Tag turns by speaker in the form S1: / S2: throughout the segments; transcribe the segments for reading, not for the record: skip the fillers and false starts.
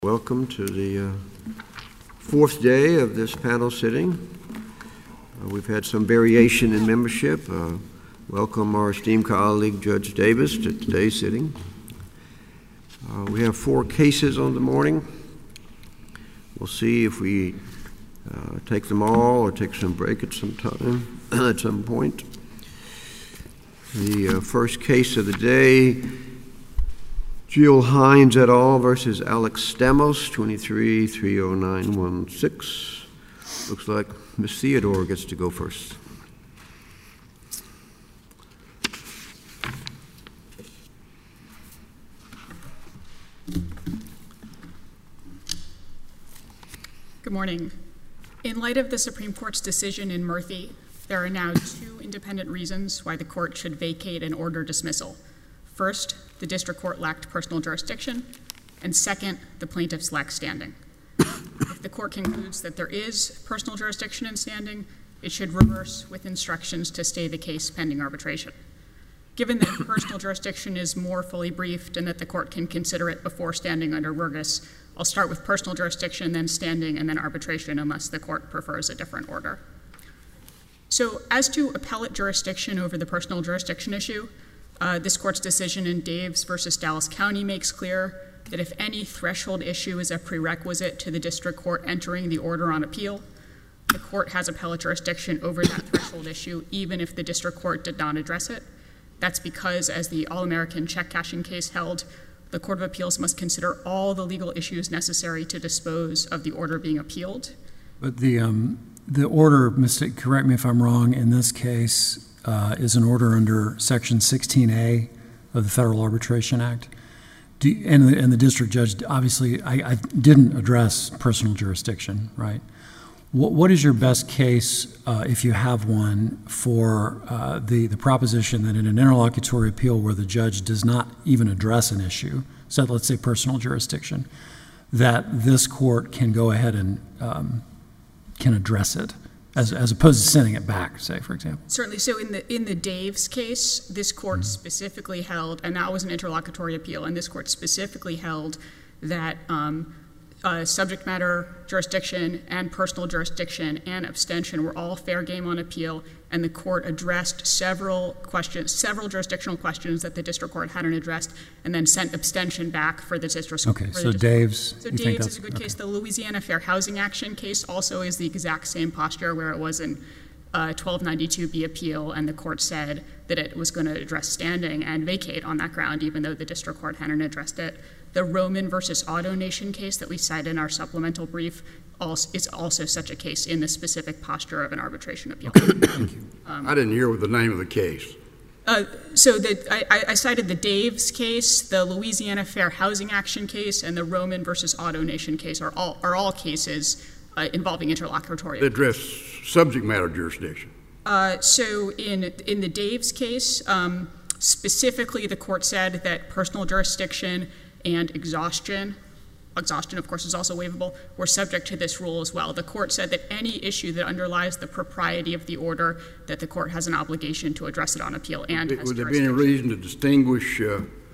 S1: Welcome to the fourth day of this panel sitting. We've had some variation in membership. Welcome our esteemed colleague, Judge Davis, to today's sitting. We have 4 cases on the morning. We'll see if we take them all or take some break at some time, at some point. The first case of the day, Jill Hines et al. Versus Alex Stamos, 23-30916. Looks like Ms. Theodore gets to go first.
S2: Good morning. In light of the Supreme Court's decision in Murphy, there are now 2 independent reasons why the court should vacate and order dismissal. First, the district court lacked personal jurisdiction, and second, the plaintiffs lack standing. If the court concludes that there is personal jurisdiction and standing, it should reverse with instructions to stay the case pending arbitration. Given that personal jurisdiction is more fully briefed and that the court can consider it before standing under Rurgis, I'll start with personal jurisdiction, then standing, and then arbitration unless the court prefers a different order. So as to appellate jurisdiction over the personal jurisdiction issue, this court's decision in Daves versus Dallas County makes clear that if any threshold issue is a prerequisite to the district court entering the order on appeal, the court has appellate jurisdiction over that threshold issue, even if the district court did not address it. That's because, as the All-American check cashing case held, the Court of Appeals must consider all the legal issues necessary to dispose of the order being appealed.
S3: But the order, correct me if I'm wrong, in this case is an order under Section 16A of the Federal Arbitration Act. And the district judge, obviously, I didn't address personal jurisdiction, right? What is your best case, if you have one, for the proposition that in an interlocutory appeal where the judge does not even address an issue, so let's say personal jurisdiction, that this court can go ahead and can address it, as opposed to sending it back, say, for example?
S2: Certainly. So in the Daves case, this court specifically held, and that was an interlocutory appeal, and this court specifically held that subject matter jurisdiction and personal jurisdiction and abstention were all fair game on appeal, and the court addressed several jurisdictional questions that the district court hadn't addressed, and then sent abstention back for the district court.
S3: Okay, so Daves.
S2: So Daves is a good case. The Louisiana Fair Housing Action case also is the exact same posture where it was in 1292B appeal, and the court said that it was going to address standing and vacate on that ground, even though the district court hadn't addressed it. The Roman versus AutoNation case that we cite in our supplemental brief is also such a case in the specific posture of an arbitration appeal.
S3: Okay, thank you.
S4: I didn't hear the name of the case.
S2: So I cited the Daves case, the Louisiana Fair Housing Action case, and the Roman versus AutoNation case are all cases involving interlocutory.
S4: They address subject matter jurisdiction.
S2: So in the Daves case, specifically the court said that personal jurisdiction and exhaustion, of course, is also waivable, were subject to this rule as well. The court said that any issue that underlies the propriety of the order, that the court has an obligation to address it on appeal and has
S4: Would there be any reason to distinguish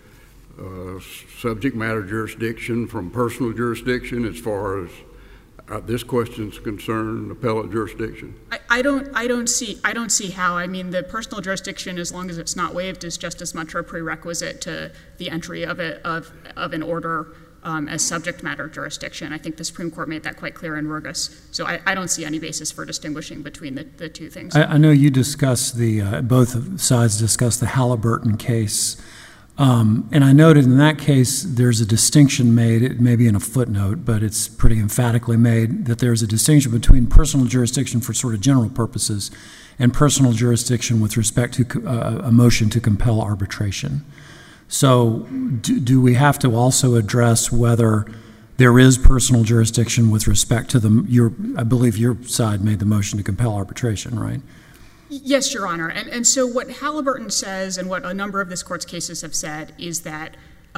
S4: subject matter jurisdiction from personal jurisdiction as far as this question is concerned, appellate jurisdiction?
S2: I don't see how. I mean, the personal jurisdiction, as long as it's not waived, is just as much a prerequisite to the entry of an order as subject matter jurisdiction. I think the Supreme Court made that quite clear in Rurgis. So I don't see any basis for distinguishing between the two things.
S3: I know you discussed both sides discussed the Halliburton case. And I noted in that case there's a distinction made, it may be in a footnote, but it's pretty emphatically made, that there's a distinction between personal jurisdiction for sort of general purposes and personal jurisdiction with respect to a motion to compel arbitration. So do we have to also address whether there is personal jurisdiction with respect to I believe your side made the motion to compel arbitration, right?
S2: Yes, Your Honor. And so what Halliburton says, and what a number of this court's cases have said, is that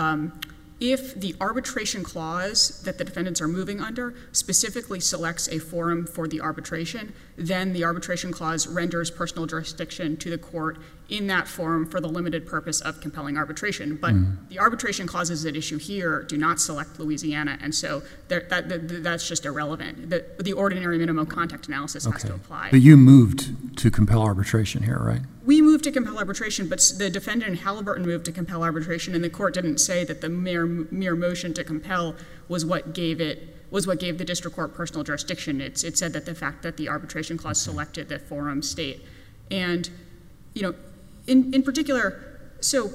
S2: if the arbitration clause that the defendants are moving under specifically selects a forum for the arbitration, then the arbitration clause renders personal jurisdiction to the court in that forum for the limited purpose of compelling arbitration. But the arbitration clauses at issue here do not select Louisiana, and so that's just irrelevant. The ordinary minimum contact analysis has to apply.
S3: But you moved to compel arbitration here, right?
S2: We moved to compel arbitration, but the defendant in Halliburton moved to compel arbitration, and the court didn't say that the mere motion to compel was what gave the district court personal jurisdiction. It said that the fact that the arbitration clause selected the forum state. And, in particular, so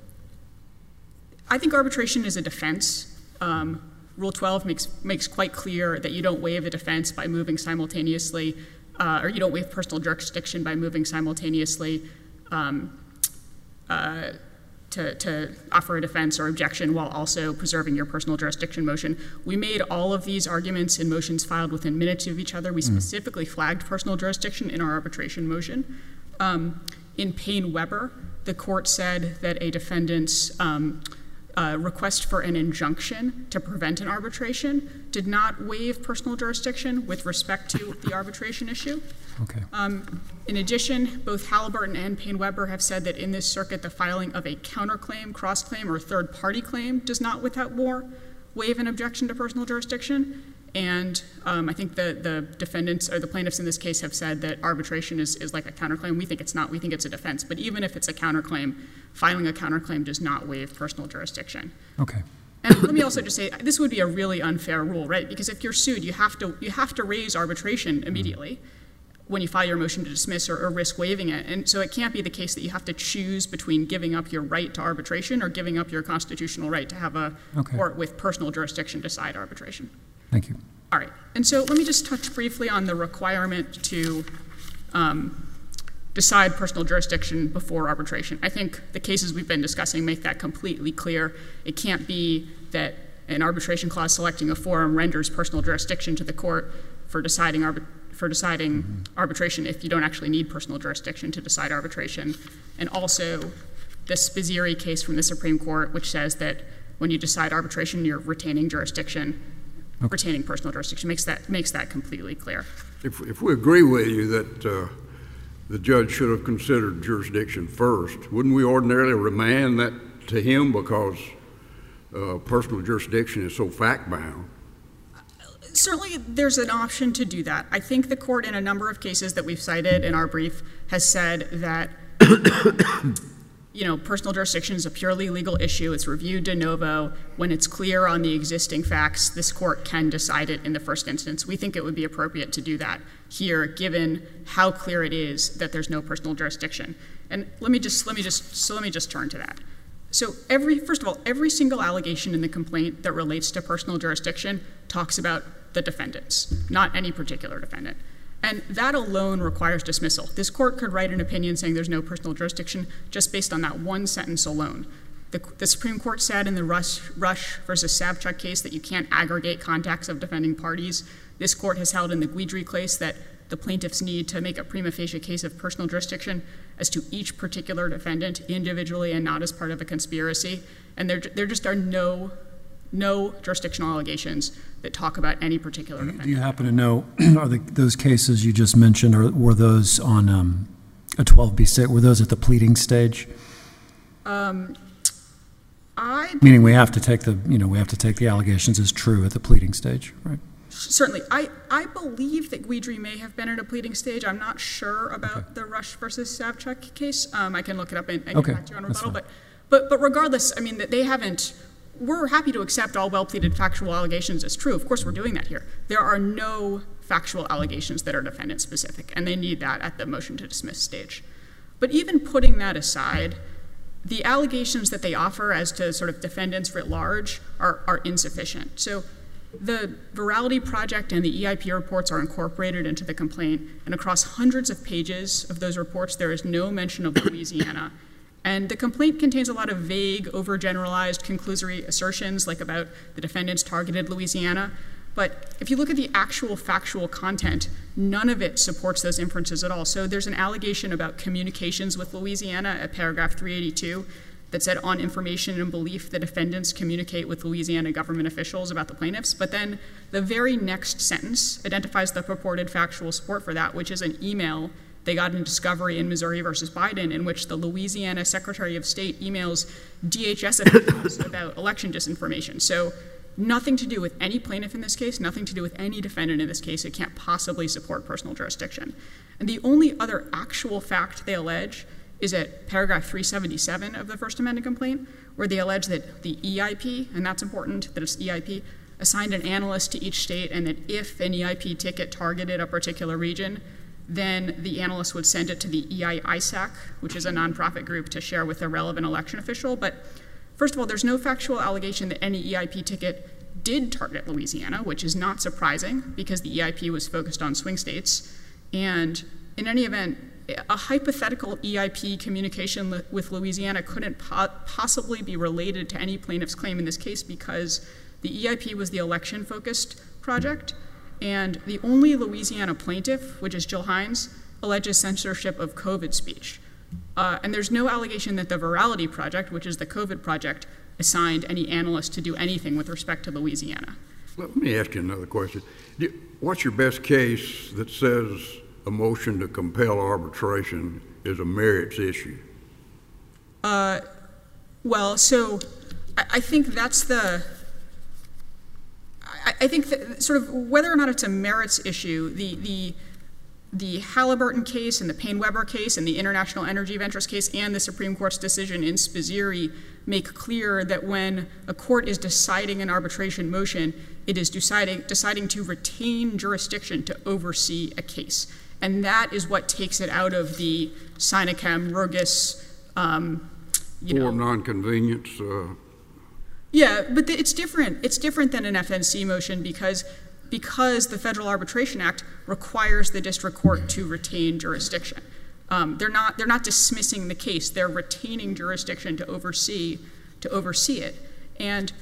S2: I think arbitration is a defense. Rule 12 makes quite clear that you don't waive a defense by moving simultaneously, or you don't waive personal jurisdiction by moving simultaneously to offer a defense or objection while also preserving your personal jurisdiction motion. We made all of these arguments in motions filed within minutes of each other. We specifically flagged personal jurisdiction in our arbitration motion. In Payne-Weber, the court said that a defendant's request for an injunction to prevent an arbitration did not waive personal jurisdiction with respect to the arbitration issue.
S3: Okay.
S2: In addition, both Halliburton and Payne-Weber have said that in this circuit, the filing of a counterclaim, cross-claim, or third-party claim does not, without more, waive an objection to personal jurisdiction. And I think the defendants or the plaintiffs in this case have said that arbitration is like a counterclaim. We think it's not. We think it's a defense. But even if it's a counterclaim, filing a counterclaim does not waive personal jurisdiction.
S3: Okay.
S2: And let me also just say, this would be a really unfair rule, right? Because if you're sued, you have to raise arbitration immediately when you file your motion to dismiss or risk waiving it. And so it can't be the case that you have to choose between giving up your right to arbitration or giving up your constitutional right to have a court with personal jurisdiction decide arbitration.
S3: Thank you.
S2: All right. And so let me just touch briefly on the requirement to decide personal jurisdiction before arbitration. I think the cases we've been discussing make that completely clear. It can't be that an arbitration clause selecting a forum renders personal jurisdiction to the court for deciding arbitration if you don't actually need personal jurisdiction to decide arbitration. And also the Spizzeri case from the Supreme Court, which says that when you decide arbitration, you're retaining jurisdiction. Retaining personal jurisdiction makes that completely clear.
S4: If we agree with you that the judge should have considered jurisdiction first, wouldn't we ordinarily remand that to him because personal jurisdiction is so fact-bound?
S2: Certainly there's an option to do that. I think the court in a number of cases that we've cited in our brief has said that personal jurisdiction is a purely legal issue. It's reviewed de novo. When it's clear on the existing facts, this court can decide it in the first instance. We think it would be appropriate to do that here, given how clear it is that there's no personal jurisdiction. And let me just turn to that. So first of all, every single allegation in the complaint that relates to personal jurisdiction talks about the defendants, not any particular defendant. And that alone requires dismissal. This court could write an opinion saying there's no personal jurisdiction just based on that one sentence alone. The Supreme Court said in the Rush versus Savchuk case that you can't aggregate contacts of defending parties. This court has held in the Guidry case that the plaintiffs need to make a prima facie case of personal jurisdiction as to each particular defendant individually and not as part of a conspiracy. And there just are no jurisdictional allegations that talk about any particular defendant.
S3: Do you happen to know, are those cases you just mentioned, or were those on a 12B6, were those at the pleading stage? Meaning we have to take the allegations as true at the pleading stage, right?
S2: Certainly. I believe that Guidry may have been at a pleading stage. I'm not sure about the Rush versus Savchuk case. I can look it up and get back to you on rebuttal. But regardless, I mean, that they haven't. We're happy to accept all well-pleaded factual allegations as true. Of course, we're doing that here. There are no factual allegations that are defendant-specific, and they need that at the motion to dismiss stage. But even putting that aside, the allegations that they offer as to sort of defendants writ large are insufficient. So the Virality Project and the EIP reports are incorporated into the complaint, and across hundreds of pages of those reports, there is no mention of Louisiana. And the complaint contains a lot of vague, overgeneralized, conclusory assertions, like about the defendants targeted Louisiana. But if you look at the actual factual content, none of it supports those inferences at all. So there's an allegation about communications with Louisiana at paragraph 382 that said, on information and belief, the defendants communicate with Louisiana government officials about the plaintiffs. But then the very next sentence identifies the purported factual support for that, which is an email they got in discovery in Missouri versus Biden, in which the Louisiana Secretary of State emails DHS officials about election disinformation. So nothing to do with any plaintiff in this case, nothing to do with any defendant in this case. It can't possibly support personal jurisdiction. And the only other actual fact they allege is at paragraph 377 of the First Amendment complaint, where they allege that the EIP, and that's important, that it's EIP, assigned an analyst to each state, and that if an EIP ticket targeted a particular region, then the analyst would send it to the EI-ISAC, which is a nonprofit group, to share with a relevant election official. But first of all, there's no factual allegation that any EIP ticket did target Louisiana, which is not surprising because the EIP was focused on swing states. And in any event, a hypothetical EIP communication with Louisiana couldn't possibly be related to any plaintiff's claim in this case because the EIP was the election-focused project, and the only Louisiana plaintiff, which is Jill Hines, alleges censorship of COVID speech. And there's no allegation that the Virality Project, which is the COVID project, assigned any analyst to do anything with respect to Louisiana.
S4: Let me ask you another question. What's your best case that says a motion to compel arbitration is a merits issue?
S2: Well, so I think that's the... I think that sort of whether or not it's a merits issue, the Halliburton case and the Payne-Weber case and the International Energy Ventures case and the Supreme Court's decision in Spizzirri make clear that when a court is deciding an arbitration motion, it is deciding to retain jurisdiction to oversee a case. And that is what takes it out of the Sinachem, Rogus,
S4: Form nonconvenience.
S2: Yeah, but it's different. It's different than an FNC motion because the Federal Arbitration Act requires the district court to retain jurisdiction. They're not dismissing the case. They're retaining jurisdiction to oversee it. And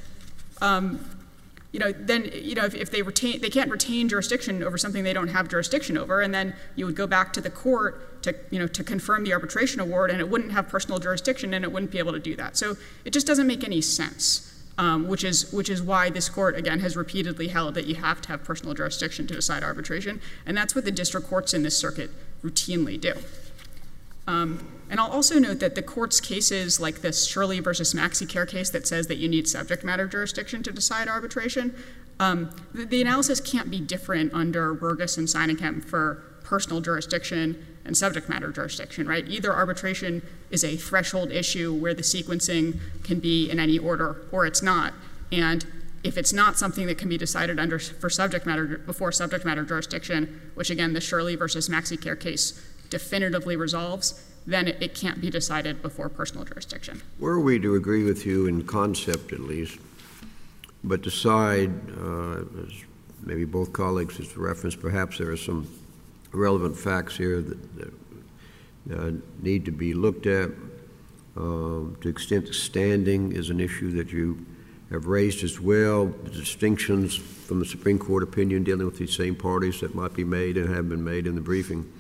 S2: if they can't retain jurisdiction over something they don't have jurisdiction over, and then you would go back to the court to confirm the arbitration award, and it wouldn't have personal jurisdiction, and it wouldn't be able to do that. So it just doesn't make any sense. Which is why this court, again, has repeatedly held that you have to have personal jurisdiction to decide arbitration, and that's what the district courts in this circuit routinely do. And I'll also note that the court's cases, like this Shirley versus MaxiCare case that says that you need subject matter jurisdiction to decide arbitration, the analysis can't be different under Rogus and Sinachem for personal jurisdiction and subject matter jurisdiction, right? Either arbitration is a threshold issue where the sequencing can be in any order, or it's not. And if it's not something that can be decided before subject matter jurisdiction, which again the Shirley versus MaxiCare case definitively resolves, then it can't be decided before personal jurisdiction.
S1: Were we to agree with you in concept at least, but decide, as maybe both colleagues has referenced, perhaps there are some relevant facts here that need to be looked at. To the extent that standing is an issue that you have raised as well, the distinctions from the Supreme Court opinion dealing with these same parties that might be made and have been made in the briefing.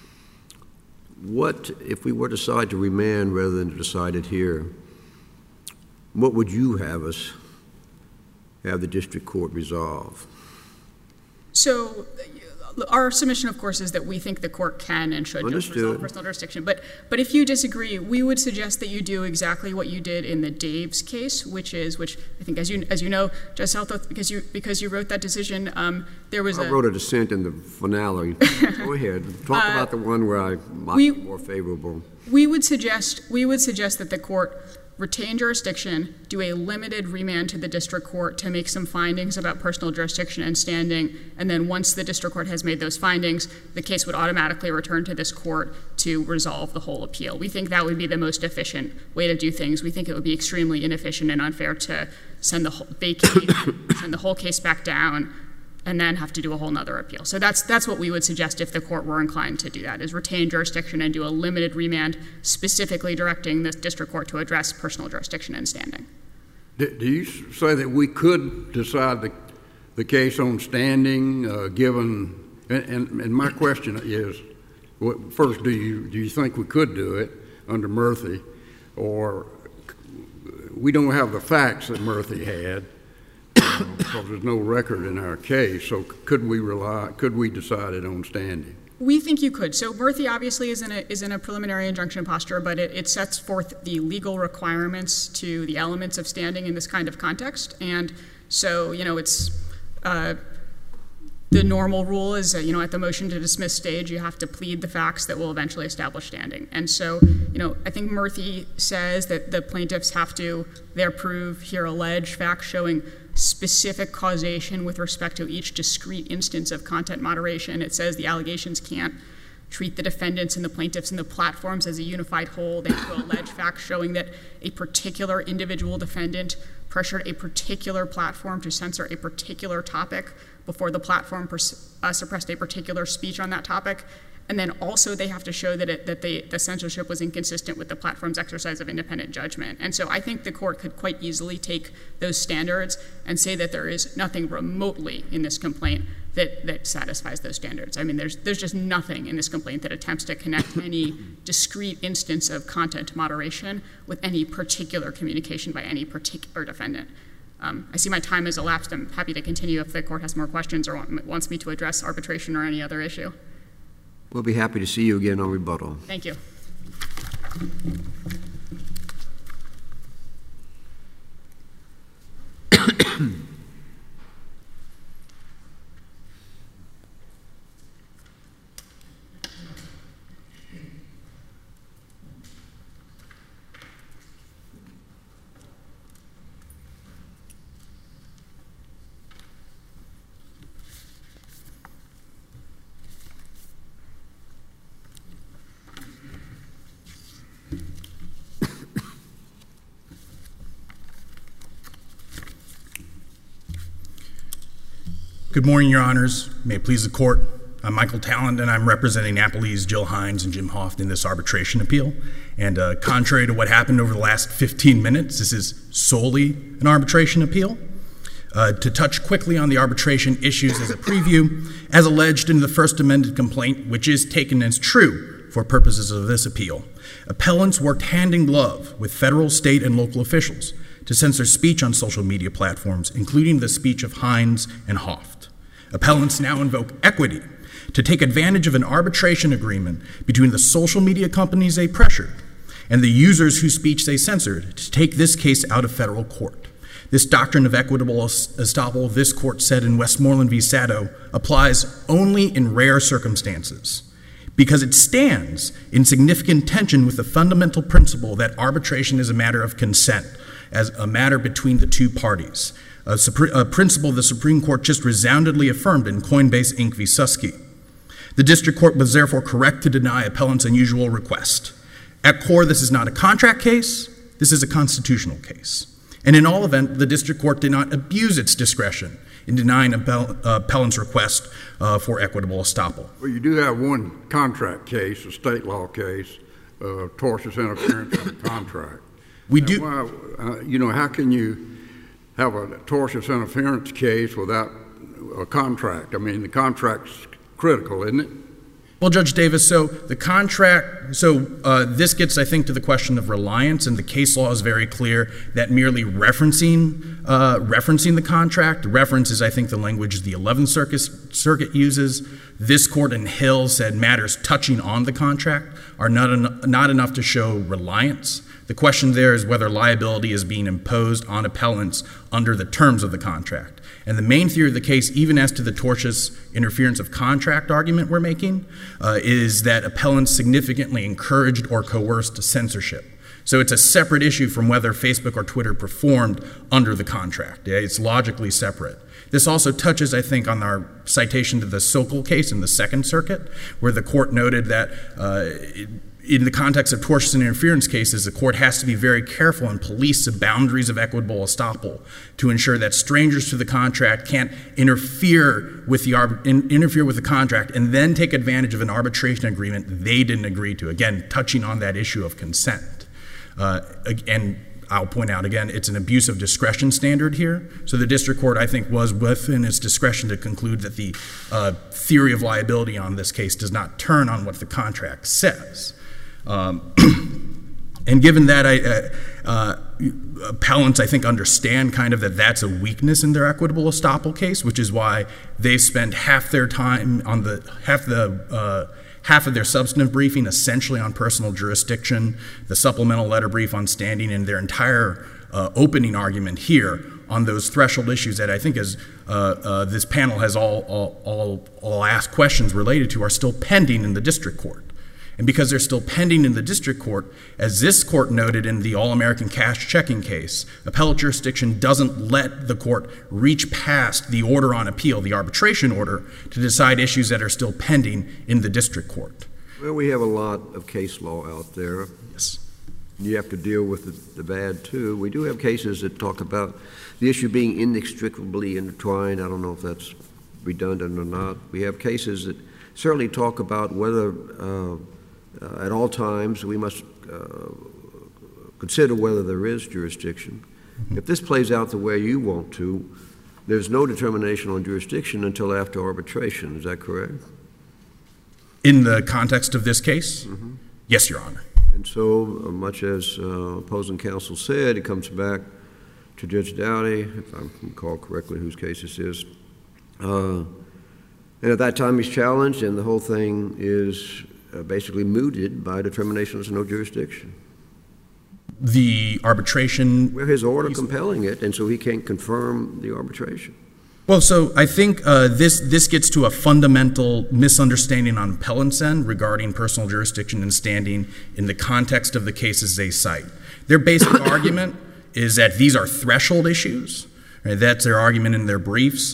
S1: What, if we were to decide to remand rather than to decide it here, what would you have us have the district court resolve?
S2: So our submission, of course, is that we think the court can and should just resolve personal jurisdiction. But if you disagree, we would suggest that you do exactly what you did in the Daves case, which I think, as you know, Judge Southworth, because you wrote that decision, there was
S1: I wrote a dissent in the finale. Go ahead. Talk about the one where I might be more favorable.
S2: We would suggest that the court retain jurisdiction, do a limited remand to the district court to make some findings about personal jurisdiction and standing, and then once the district court has made those findings, the case would automatically return to this court to resolve the whole appeal. We think that would be the most efficient way to do things. We think it would be extremely inefficient and unfair to send the whole case back down and then have to do a whole nother appeal. So that's what we would suggest if the court were inclined to do that, is retain jurisdiction and do a limited remand specifically directing the district court to address personal jurisdiction and standing.
S4: Do you say that we could decide the case on standing given, and my question is, first, do you think we could do it under Murphy, or we don't have the facts that Murphy had, because there's no record in our case, so could we decide it on standing?
S2: We think you could. So Murthy obviously is in a preliminary injunction posture, but it sets forth the legal requirements to the elements of standing in this kind of context. And so, it's the normal rule is that, at the motion to dismiss stage, you have to plead the facts that will eventually establish standing. And so, I think Murthy says that the plaintiffs have to prove here allege facts showing specific causation with respect to each discrete instance of content moderation. It says the allegations can't treat the defendants and the plaintiffs and the platforms as a unified whole. They have to allege facts showing that a particular individual defendant pressured a particular platform to censor a particular topic before the platform suppressed a particular speech on that topic. And then also they have to show that the censorship was inconsistent with the platform's exercise of independent judgment. And so I think the court could quite easily take those standards and say that there is nothing remotely in this complaint that satisfies those standards. I mean, there's just nothing in this complaint that attempts to connect any discrete instance of content moderation with any particular communication by any particular defendant. I see my time has elapsed. I'm happy to continue if the court has more questions or wants me to address arbitration or any other issue.
S1: We'll be happy to see you again on rebuttal.
S2: Thank you.
S5: Good morning, Your Honors. May it please the court. I'm Michael Talland, and I'm representing Appleese, Jill Hines, and Jim Hoft in this arbitration appeal. And contrary to what happened over the last 15 minutes, this is solely an arbitration appeal. To touch quickly on the arbitration issues as a preview, as alleged in the first amended complaint, which is taken as true for purposes of this appeal, appellants worked hand in glove with federal, state, and local officials to censor speech on social media platforms, including the speech of Hines and Hoft. Appellants now invoke equity to take advantage of an arbitration agreement between the social media companies they pressured and the users whose speech they censored to take this case out of federal court. This doctrine of equitable estoppel, this court said in Westmoreland v. Sato, applies only in rare circumstances because it stands in significant tension with the fundamental principle that arbitration is a matter of consent, as a matter between the two parties, a principle the Supreme Court just resoundingly affirmed in Coinbase Inc. v. Susky. The district court was therefore correct to deny appellant's unusual request. At core, this is not a contract case, this is a constitutional case. And in all event, the district court did not abuse its discretion in denying appellant's request for equitable estoppel.
S4: Well, you do have one contract case, a state law case, tortious interference with a contract.
S5: We do.
S4: How can you have a tortious interference case without a contract? I mean, the contract's critical, isn't it?
S5: Well, Judge Davis, so the contract, this gets, I think, to the question of reliance, and the case law is very clear that merely referencing the contract, reference is, I think, the language the 11th Circuit uses. This court in Hill said matters touching on the contract are not enough to show reliance. The question there is whether liability is being imposed on appellants under the terms of the contract. And the main theory of the case, even as to the tortious interference of contract argument we're making, is that appellants significantly encouraged or coerced censorship. So it's a separate issue from whether Facebook or Twitter performed under the contract. It's logically separate. This also touches, I think, on our citation to the Sokol case in the Second Circuit, where the court noted that in the context of tortious interference cases, the court has to be very careful and police the boundaries of equitable estoppel to ensure that strangers to the contract can't interfere with the contract and then take advantage of an arbitration agreement they didn't agree to. Again, touching on that issue of consent. And I'll point out again, it's an abuse of discretion standard here. So the district court, I think, was within its discretion to conclude that the theory of liability on this case does not turn on what the contract says. And given that, appellants, I think, understand kind of that that's a weakness in their equitable estoppel case, which is why they've spent half their time on half of their substantive briefing essentially on personal jurisdiction, the supplemental letter brief on standing, and their entire opening argument here on those threshold issues that I think as this panel has all asked questions related to are still pending in the district court. And because they're still pending in the district court, as this court noted in the All-American Cash Checking case, appellate jurisdiction doesn't let the court reach past the order on appeal, the arbitration order, to decide issues that are still pending in the district court.
S1: Well, we have a lot of case law out there.
S5: Yes.
S1: You have to deal with the bad, too. We do have cases that talk about the issue being inextricably intertwined. I don't know if that's redundant or not. We have cases that certainly talk about whether at all times we must consider whether there is jurisdiction. If this plays out the way you want to, there's no determination on jurisdiction until after arbitration. Is that correct?
S5: In the context of this case? Mm-hmm. Yes, Your Honor.
S1: And so, much as opposing counsel said, it comes back to Judge Dowdy, if I recall correctly whose case this is. And at that time he's challenged, and the whole thing is basically mooted by determination there's no jurisdiction.
S5: The arbitration...
S1: Well, his order compelling it, and so he can't confirm the arbitration.
S5: Well, so I think this gets to a fundamental misunderstanding on appellant's end regarding personal jurisdiction and standing in the context of the cases they cite. Their basic argument is that these are threshold issues. Right? That's their argument in their briefs.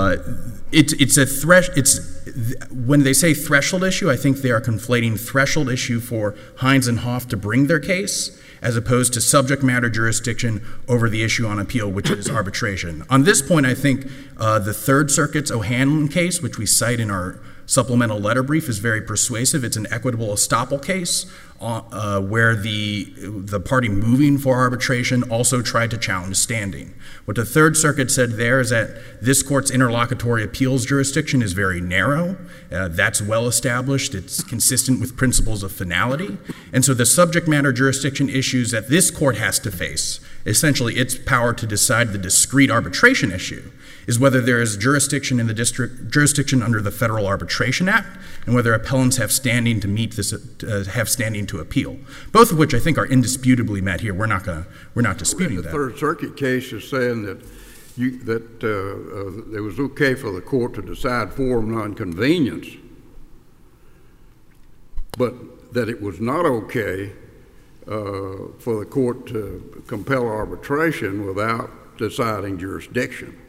S5: When they say threshold issue, I think they are conflating threshold issue for Hines and Hoff to bring their case as opposed to subject matter jurisdiction over the issue on appeal, which is arbitration. On this point, I think the Third Circuit's O'Hanlon case, which we cite in our supplemental letter brief, is very persuasive. It's an equitable estoppel case where the party moving for arbitration also tried to challenge standing. What the Third Circuit said there is that this court's interlocutory appeals jurisdiction is very narrow. That's well established. It's consistent with principles of finality. And so the subject matter jurisdiction issues that this court has to face, essentially its power to decide the discrete arbitration issue, is whether there is jurisdiction in the jurisdiction under the Federal Arbitration Act, and whether appellants have standing to meet this, have standing to appeal. Both of which I think are indisputably met here. We're not disputing that.
S4: The Third Circuit case is saying that it was okay for the court to decide forum nonconvenience, but that it was not okay for the court to compel arbitration without deciding jurisdiction.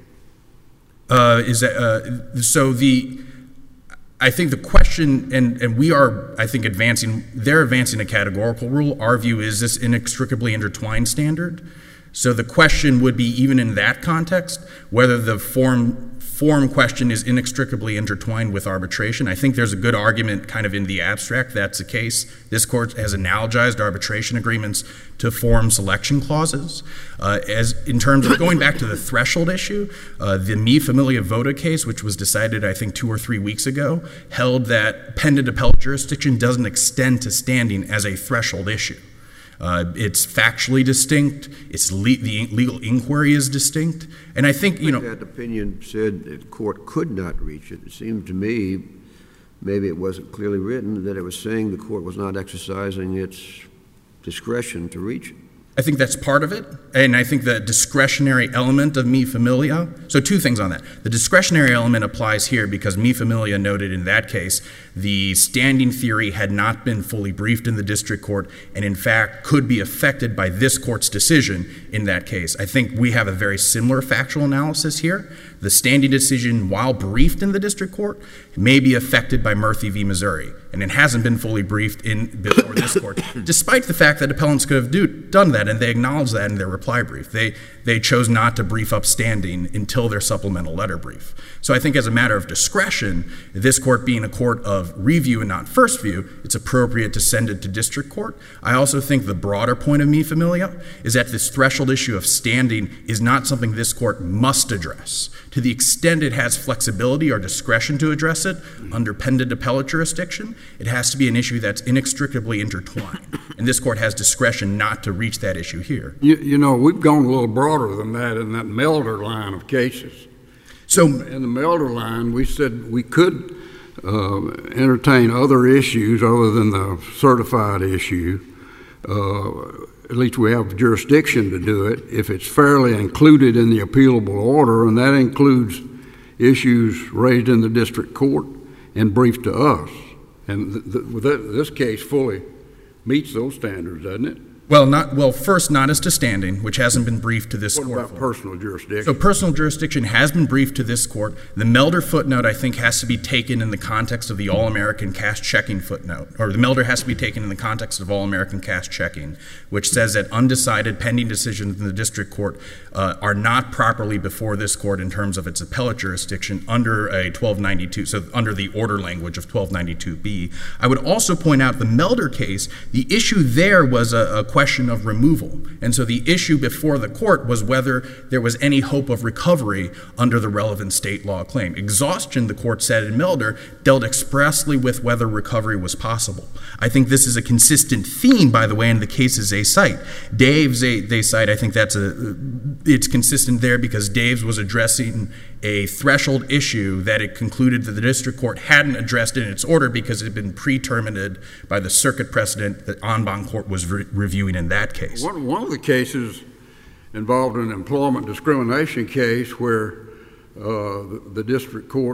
S5: I think the question, and we are, I think, they're advancing a categorical rule. Our view is this inextricably intertwined standard. So the question would be, even in that context, whether the forum question is inextricably intertwined with arbitration. I think there's a good argument kind of in the abstract that's the case. This court has analogized arbitration agreements to forum selection clauses. As in terms of going back to the threshold issue, the Mi Familia Vota case, which was decided I think 2 or 3 weeks ago, held that pendent appellate jurisdiction doesn't extend to standing as a threshold issue. It's factually distinct. The legal inquiry is distinct. And I think,
S1: that opinion said the court could not reach it. It seemed to me, maybe it wasn't clearly written, that it was saying the court was not exercising its discretion to reach it.
S5: I think that's part of it. And I think the discretionary element of Mi Familia, so 2 things on that. The discretionary element applies here because Mi Familia noted in that case the standing theory had not been fully briefed in the district court and in fact could be affected by this court's decision in that case. I think we have a very similar factual analysis here. The standing decision, while briefed in the district court, may be affected by Murphy v. Missouri, and it hasn't been fully briefed before this court, despite the fact that appellants could have done that, and they acknowledged that in their reply brief. They chose not to brief up standing until their supplemental letter brief. So I think as a matter of discretion, this court being a court of review and not first view, it's appropriate to send it to district court. I also think the broader point of Mi Familia is that this threshold issue of standing is not something this court must address. To the extent it has flexibility or discretion to address it under pendent appellate jurisdiction, it has to be an issue that's inextricably intertwined. and this court has discretion not to reach that issue here.
S4: You know, we've gone a little broader than that in that Melder line of cases.
S5: So
S4: in the Melder line, we said we could entertain other issues other than the certified issue. At least we have jurisdiction to do it if it's fairly included in the appealable order, and that includes issues raised in the district court and briefed to us. And this case fully meets those standards, doesn't it?
S5: Well, first, not as to standing, which hasn't been briefed to this court.
S4: What about personal jurisdiction?
S5: So personal jurisdiction has been briefed to this court. The Melder footnote, I think, has to be taken in the context of the All-American Cash Checking footnote, or the Melder has to be taken in the context of All-American Cash Checking, which says that undecided pending decisions in the district court are not properly before this court in terms of its appellate jurisdiction under a 1292, so under the order language of 1292B. I would also point out the Melder case, the issue there was a question of removal. And so the issue before the court was whether there was any hope of recovery under the relevant state law claim. Exhaustion, the court said in Melder, dealt expressly with whether recovery was possible. I think this is a consistent theme, by the way, in the cases they cite. Daves, they cite, I think it's consistent there because Daves was addressing a threshold issue that it concluded that the district court hadn't addressed in its order because it had been pre-terminated by the circuit precedent that en banc court was reviewing in that case.
S4: One of the cases involved an employment discrimination case where the district court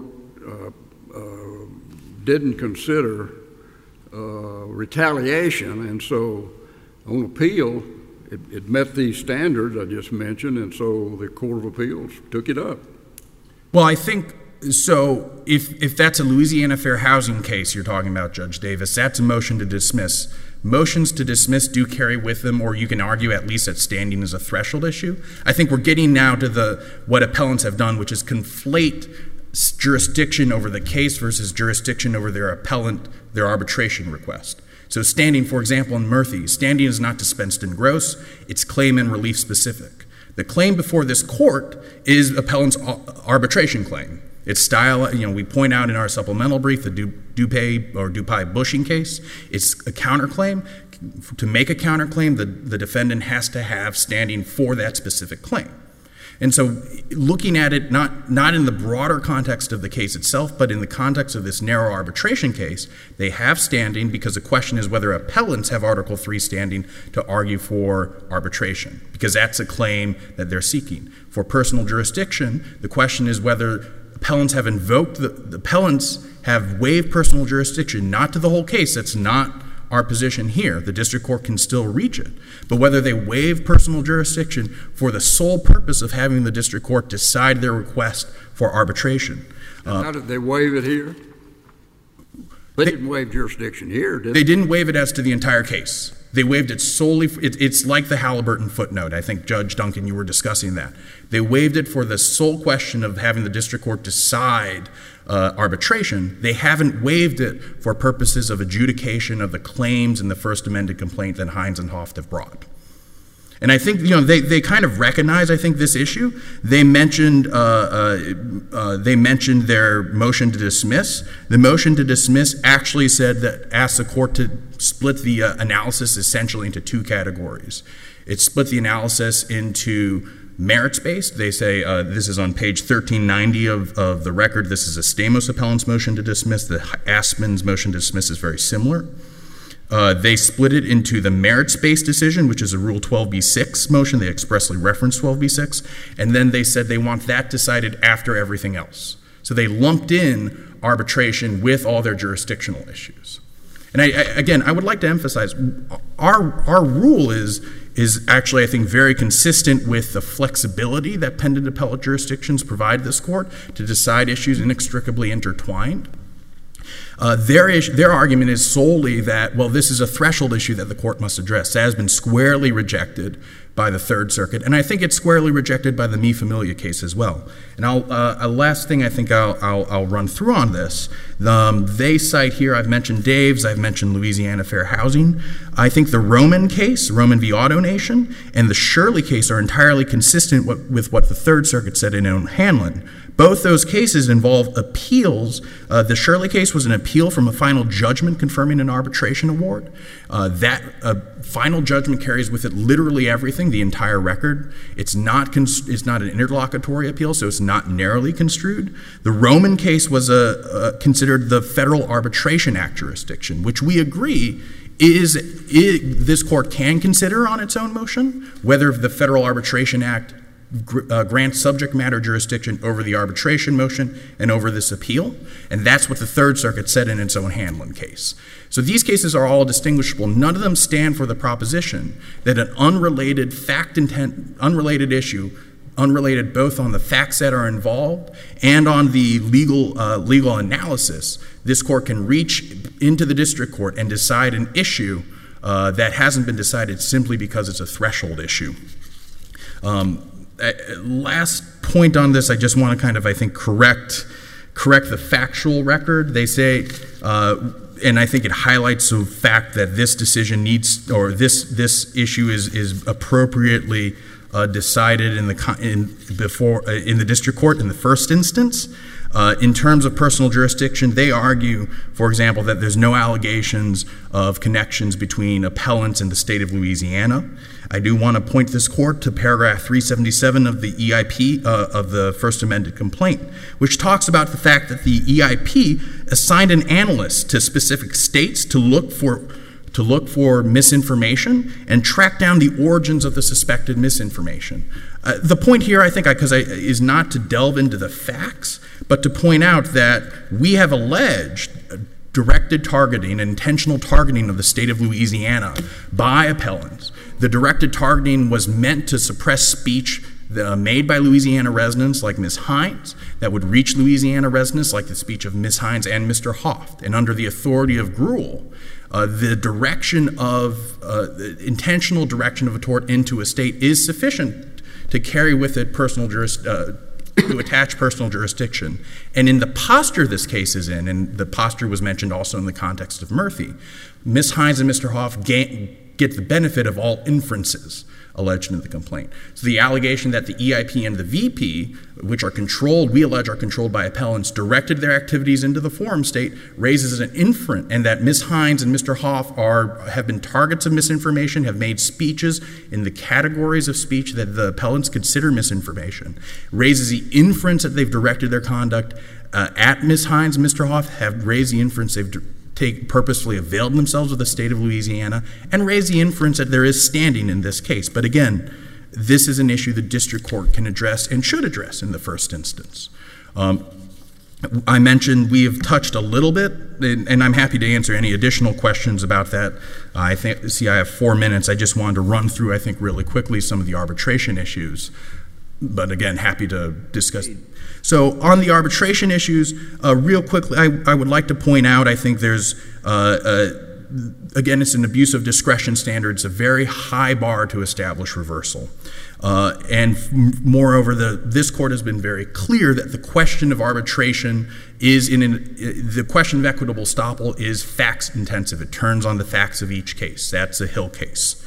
S4: didn't consider retaliation, and so on appeal it met these standards I just mentioned, and so the Court of Appeals took it up.
S5: Well, I think so. If that's a Louisiana Fair Housing case you're talking about, Judge Davis, that's a motion to dismiss. Motions to dismiss do carry with them, or you can argue at least that standing is a threshold issue. I think we're getting now to what appellants have done, which is conflate jurisdiction over the case versus jurisdiction over their arbitration request. So standing, for example, in Murphy, standing is not dispensed in gross, it's claim and relief specific. The claim before this court is appellant's arbitration claim. It's style, we point out in our supplemental brief the Dupai Bushing case. It's a counterclaim. To make a counterclaim, the defendant has to have standing for that specific claim. And so looking at it not in the broader context of the case itself, but in the context of this narrow arbitration case, they have standing because the question is whether appellants have Article III standing to argue for arbitration, because that's a claim that they're seeking. For personal jurisdiction, the question is whether appellants have invoked, the appellants have waived personal jurisdiction, not to the whole case. That's not our position here. The district court can still reach it. But whether they waive personal jurisdiction for the sole purpose of having the district court decide their request for arbitration.
S4: How did they waive it here? They didn't waive jurisdiction here, did they?
S5: They didn't waive it as to the entire case. They waived it solely, it's like the Halliburton footnote. I think, Judge Duncan, you were discussing that. They waived it for the sole question of having the district court decide arbitration. They haven't waived it for purposes of adjudication of the claims in the first amended complaint that Hines and Hoft have brought. And I think, they kind of recognize, I think, this issue. They mentioned their motion to dismiss. The motion to dismiss actually said that asked the court to split the analysis essentially into two categories. It split the analysis into merits-based. They say, this is on page 1390 of the record, this is a Stamos appellant's motion to dismiss. The Aspin's motion to dismiss is very similar. They split it into the merits-based decision, which is a Rule 12b-6 motion. They expressly referenced 12b-6. And then they said they want that decided after everything else. So they lumped in arbitration with all their jurisdictional issues. And I would like to emphasize, our rule is actually, I think, very consistent with the flexibility that pendent appellate jurisdictions provide this court to decide issues inextricably intertwined. Their argument is solely that, well, this is a threshold issue that the court must address. That has been squarely rejected by the Third Circuit, and I think it's squarely rejected by the Mi Familia case as well. And a last thing I think I'll run through on this. They cite here, I've mentioned Dave's, I've mentioned Louisiana Fair Housing. I think the Roman case, Roman v. Auto Nation, and the Shirley case are entirely consistent with what the Third Circuit said in O'Hanlon. Both those cases involve appeals. The Shirley case was an appeal from a final judgment confirming an arbitration award. That final judgment carries with it literally everything, the entire record. It's not an interlocutory appeal, so it's not narrowly construed. The Roman case was considered the Federal Arbitration Act jurisdiction, which we agree this court can consider on its own motion, whether the Federal Arbitration Act grants subject matter jurisdiction over the arbitration motion and over this appeal, and that's what the Third Circuit said in its O'Hanlon case. So these cases are all distinguishable. None of them stand for the proposition that an unrelated unrelated issue, unrelated both on the facts that are involved and on the legal analysis, this court can reach into the district court and decide an issue that hasn't been decided simply because it's a threshold issue. Last point on this, I just want to kind of, I think, correct the factual record. They say, and I think it highlights the fact that this decision needs, or this issue is appropriately decided in the district court in the first instance. In terms of personal jurisdiction, they argue, for example, that there's no allegations of connections between appellants and the state of Louisiana. I do want to point this court to paragraph 377 of the EIP of the First Amended Complaint, which talks about the fact that the EIP assigned an analyst to specific states to look for misinformation and track down the origins of the suspected misinformation. The point here, I think, is not to delve into the facts, but to point out that we have alleged directed targeting, intentional targeting of the state of Louisiana by appellants. The directed targeting was meant to suppress speech made by Louisiana residents like Ms. Hines that would reach Louisiana residents like the speech of Ms. Hines and Mr. Hoft. And under the authority of Gruhl, the direction of intentional direction of a tort into a state is sufficient to carry with it to attach personal jurisdiction. And in the posture this case is in, and the posture was mentioned also in the context of Murphy, Ms. Hines and Mr. Hoft get the benefit of all inferences alleged in the complaint. So the allegation that the EIP and the VP, which we allege are controlled by appellants, directed their activities into the forum state raises an inference, and that Ms. Hines and Mr. Hoff have been targets of misinformation, have made speeches in the categories of speech that the appellants consider misinformation, raises the inference that they've directed their conduct at Ms. Hines and Mr. Hoff, have raised the inference they've purposefully availed themselves of the state of Louisiana, and raise the inference that there is standing in this case. But again, this is an issue the district court can address and should address in the first instance. I mentioned we have touched a little bit, and I'm happy to answer any additional questions about that. I have 4 minutes. I just wanted to run through, I think, really quickly some of the arbitration issues. But again, happy to discuss. So on the arbitration issues, real quickly, I would like to point out, I think there's, again, it's an abuse of discretion standard. It's a very high bar to establish reversal. And moreover, this court has been very clear that the question of arbitration the question of equitable estoppel is facts intensive. It turns on the facts of each case. That's a Hill case.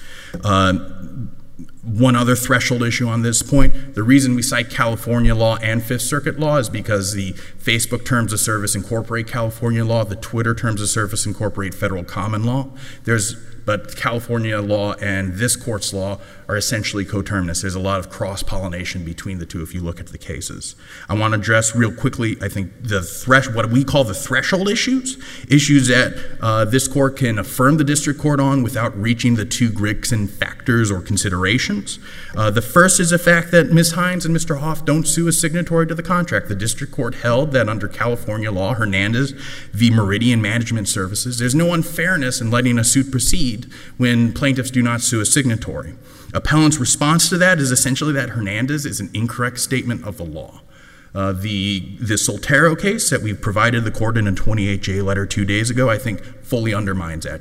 S5: One other threshold issue on this point, the reason we cite California law and Fifth Circuit law is because the Facebook terms of service incorporate California law, the Twitter terms of service incorporate federal common law. But California law and this court's law are essentially coterminous. There's a lot of cross-pollination between the two if you look at the cases. I want to address real quickly, I think, what we call the threshold issues that this court can affirm the district court on without reaching the two Grigson factors or considerations. The first is the fact that Ms. Hines and Mr. Hoff don't sue as signatory to the contract. The district court held that under California law, Hernandez v. Meridian Management Services, there's no unfairness in letting a suit proceed when plaintiffs do not sue a signatory. Appellant's response to that is essentially that Hernandez is an incorrect statement of the law. The Soltero case that we provided the court in a 28J letter 2 days ago, I think fully undermines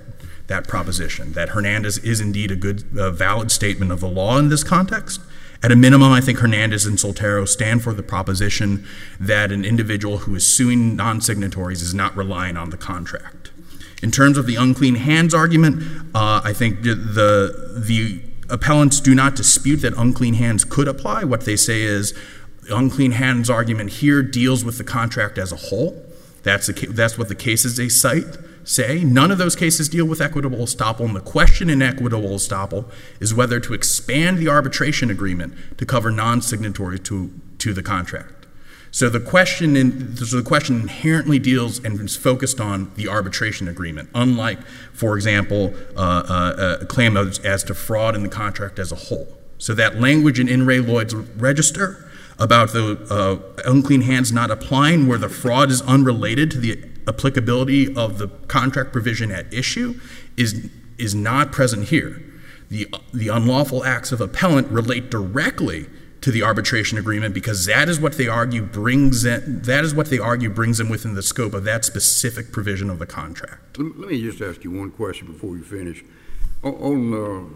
S5: that proposition, that Hernandez is indeed a good, valid statement of the law in this context. At a minimum, I think Hernandez and Soltero stand for the proposition that an individual who is suing non-signatories is not relying on the contract. In terms of the unclean hands argument, I think the appellants do not dispute that unclean hands could apply. What they say is the unclean hands argument here deals with the contract as a whole. That's what the cases they cite say. None of those cases deal with equitable estoppel, and the question in equitable estoppel is whether to expand the arbitration agreement to cover non-signatories to the contract. So the question inherently deals and is focused on the arbitration agreement, unlike, for example, a claim as to fraud in the contract as a whole. So that language in Ray Lloyd's Register about the unclean hands not applying where the fraud is unrelated to the applicability of the contract provision at issue is not present here. The unlawful acts of appellant relate directly to the arbitration agreement because that is what they argue brings them within the scope of that specific provision of the contract.
S4: Let me just ask you one question before you finish. On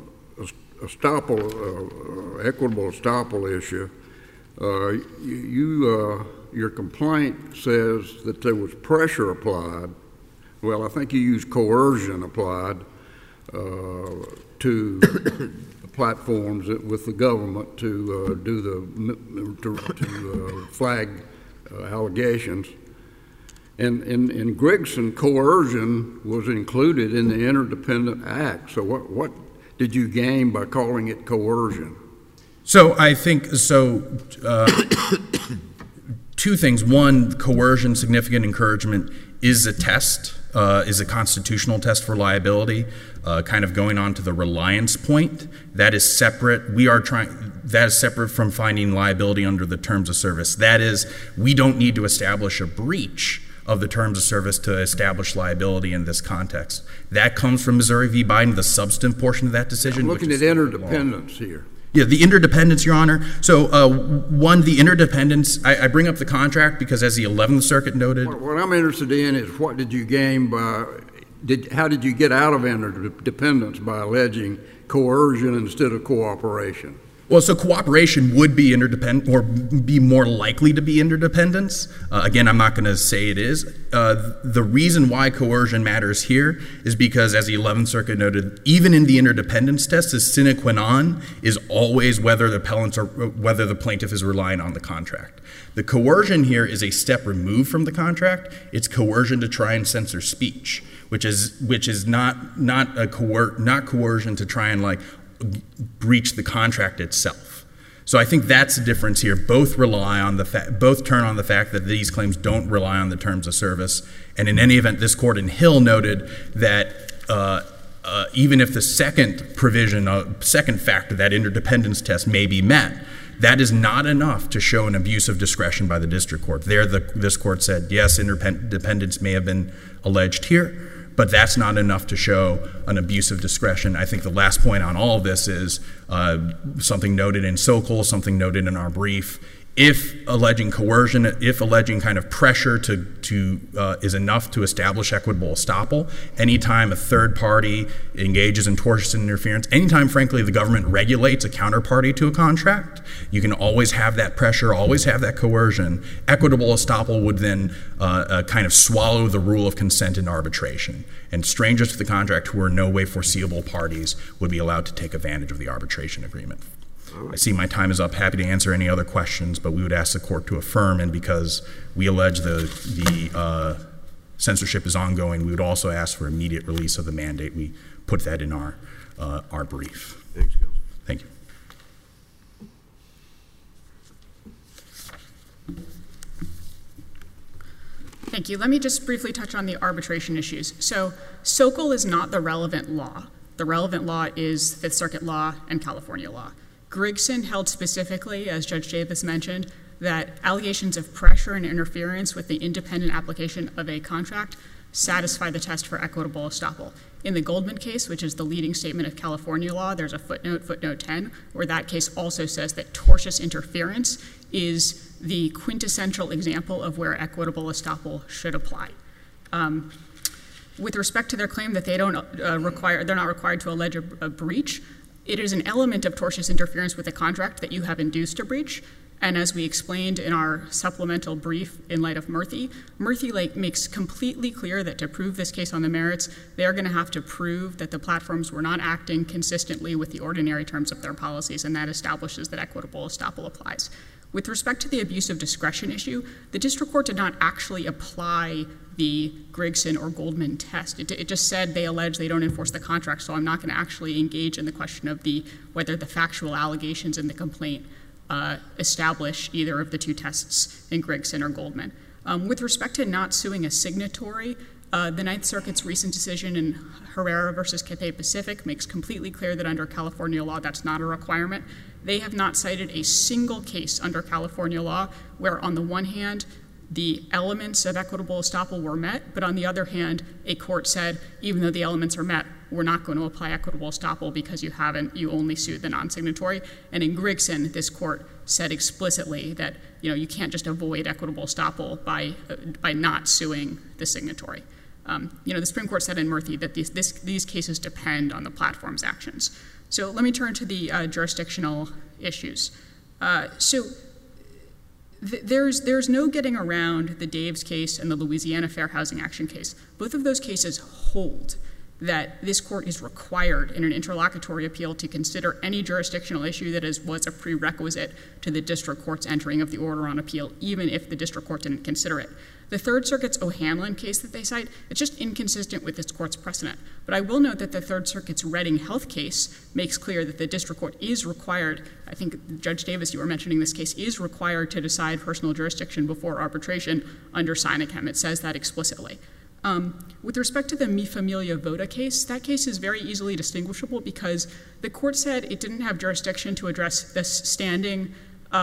S4: equitable estoppel issue, your complaint says that there was pressure applied. Well, I think you used coercion applied to the platforms with the government to flag allegations. And in Grigson, coercion was included in the Interdependent Act. So what did you gain by calling it coercion?
S5: So I think two things. One, coercion, significant encouragement, is a test, is a constitutional test for liability. Kind of going on to the reliance point, that is separate. That is separate from finding liability under the terms of service. That is, we don't need to establish a breach of the terms of service to establish liability in this context. That comes from Missouri v. Biden, the substantive portion of that decision.
S4: I'm looking at interdependence here.
S5: Yeah, the interdependence, Your Honor. So the interdependence, I bring up the contract because as the 11th Circuit noted.
S4: What I'm interested in is what did you gain by, how did you get out of interdependence by alleging coercion instead of cooperation?
S5: Well, so cooperation would be interdependent or be more likely to be interdependence. Again, I'm not going to say it is. The reason why coercion matters here is because, as the 11th Circuit noted, even in the interdependence test, the sine qua non is always whether the plaintiff is relying on the contract. The coercion here is a step removed from the contract. It's coercion to try and censor speech, which is not coercion to try and breach the contract itself. So I think that's the difference here. Both turn on the fact that these claims don't rely on the terms of service. And in any event, this court in Hill noted that even if the second factor, that interdependence test, may be met, that is not enough to show an abuse of discretion by the district court. This court said, yes, interdependence may have been alleged here, but that's not enough to show an abuse of discretion. I think the last point on all of this is something noted in Sokol, something noted in our brief. If alleging coercion, if alleging kind of pressure is enough to establish equitable estoppel, anytime a third party engages in tortious interference, anytime, frankly, the government regulates a counterparty to a contract, you can always have that pressure, always have that coercion. Equitable estoppel would then kind of swallow the rule of consent in arbitration. And strangers to the contract who are in no way foreseeable parties would be allowed to take advantage of the arbitration agreement. I see my time is up. Happy to answer any other questions, but we would ask the court to affirm, and because we allege the censorship is ongoing, we would also ask for immediate release of the mandate. We put that in our brief.
S1: Thanks, Counsel.
S5: Thank you.
S2: Thank you. Let me just briefly touch on the arbitration issues. So Sokol is not the relevant law. The relevant law is Fifth Circuit law and California law. Grigson held specifically, as Judge Davis mentioned, that allegations of pressure and interference with the independent application of a contract satisfy the test for equitable estoppel. In the Goldman case, which is the leading statement of California law, there's a footnote 10, where that case also says that tortious interference is the quintessential example of where equitable estoppel should apply. With respect to their claim that they're not required to allege a breach, it is an element of tortious interference with a contract that you have induced a breach. And as we explained in our supplemental brief in light of Murthy makes completely clear that to prove this case on the merits, they're going to have to prove that the platforms were not acting consistently with the ordinary terms of their policies, and that establishes that equitable estoppel applies. With respect to the abuse of discretion issue, the district court did not actually apply the Grigson or Goldman test. It just said they allege they don't enforce the contract, so I'm not going to actually engage in the question of whether the factual allegations in the complaint establish either of the two tests in Grigson or Goldman. With respect to not suing a signatory, the Ninth Circuit's recent decision in Herrera versus Cathay Pacific makes completely clear that under California law, that's not a requirement. They have not cited a single case under California law where, on the one hand, the elements of equitable estoppel were met, but on the other hand, a court said, even though the elements are met, we're not going to apply equitable estoppel because you only sued the non-signatory. And in Grigson, this court said explicitly that you can't just avoid equitable estoppel by not suing the signatory. The Supreme Court said in Murthy that these cases depend on the platform's actions. So let me turn to the jurisdictional issues. There's no getting around the Daves case and the Louisiana Fair Housing Action case. Both of those cases hold that this court is required in an interlocutory appeal to consider any jurisdictional issue that was a prerequisite to the district court's entering of the order on appeal, even if the district court didn't consider it. The Third Circuit's O'Hanlon case that they cite, it's just inconsistent with this court's precedent. But I will note that the Third Circuit's Reading Health case makes clear that the district court is required, I think Judge Davis, you were mentioning this case, is required to decide personal jurisdiction before arbitration under Sinachem. It says that explicitly. With respect to the Mi Familia Vota case, that case is very easily distinguishable because the court said it didn't have jurisdiction to address this standing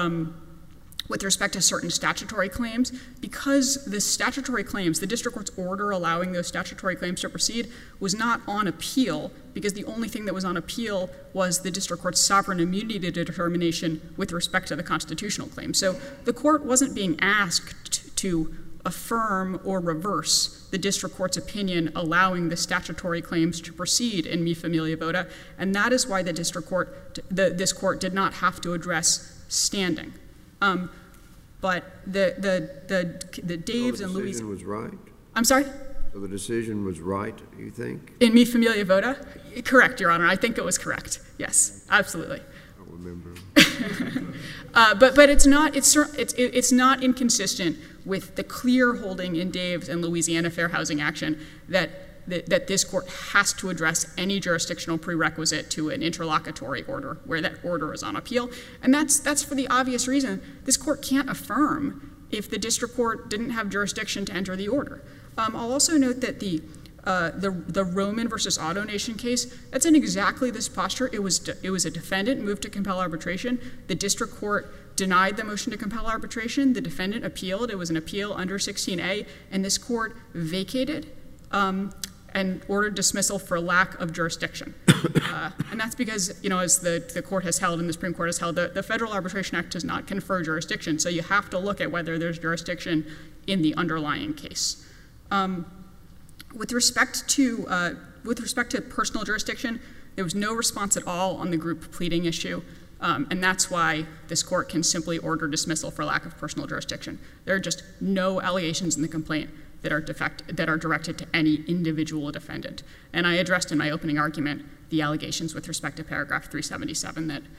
S2: with respect to certain statutory claims, because the statutory claims, the district court's order allowing those statutory claims to proceed, was not on appeal, because the only thing that was on appeal was the district court's sovereign immunity determination with respect to the constitutional claim. So the court wasn't being asked to affirm or reverse the district court's opinion allowing the statutory claims to proceed in Mi Familia Vota, and that is why this court did not have to address standing. But the Daves and Louis...
S1: The decision was right?
S2: I'm sorry?
S1: So the decision was right, you think?
S2: In Mi Familia Vota? Correct, Your Honor. I think it was correct. Yes, absolutely.
S1: I don't remember.
S2: But it's not inconsistent with the clear holding in Daves and Louisiana Fair Housing Action that this court has to address any jurisdictional prerequisite to an interlocutory order where that order is on appeal. And that's for the obvious reason this court can't affirm if the district court didn't have jurisdiction to enter the order. I'll also note that the Roman versus Auto Nation case, that's in exactly this posture. It was a defendant moved to compel arbitration. The district court denied the motion to compel arbitration. The defendant appealed. It was an appeal under 16A, and this court vacated and ordered dismissal for lack of jurisdiction. And that's because, as the court has held and the Supreme Court has held, the Federal Arbitration Act does not confer jurisdiction, so you have to look at whether there's jurisdiction in the underlying case. With respect to personal jurisdiction, there was no response at all on the group pleading issue, and that's why this court can simply order dismissal for lack of personal jurisdiction. There are just no allegations in the complaint that are directed to any individual defendant. And I addressed in my opening argument the allegations with respect to paragraph 377 that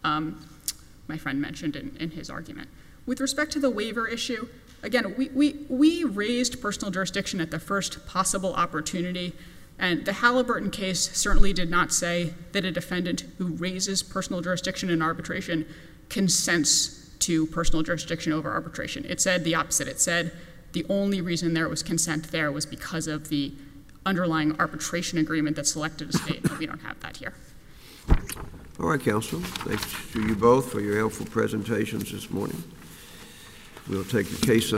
S2: my friend mentioned in his argument. With respect to the waiver issue, again, we raised personal jurisdiction at the first possible opportunity, and the Halliburton case certainly did not say that a defendant who raises personal jurisdiction in arbitration consents to personal jurisdiction over arbitration. It said the opposite. It said the only reason there was consent there was because of the underlying arbitration agreement that selected a state, but we don't have that here.
S1: All right, counsel. Thanks to you both for your helpful presentations this morning. We'll take the case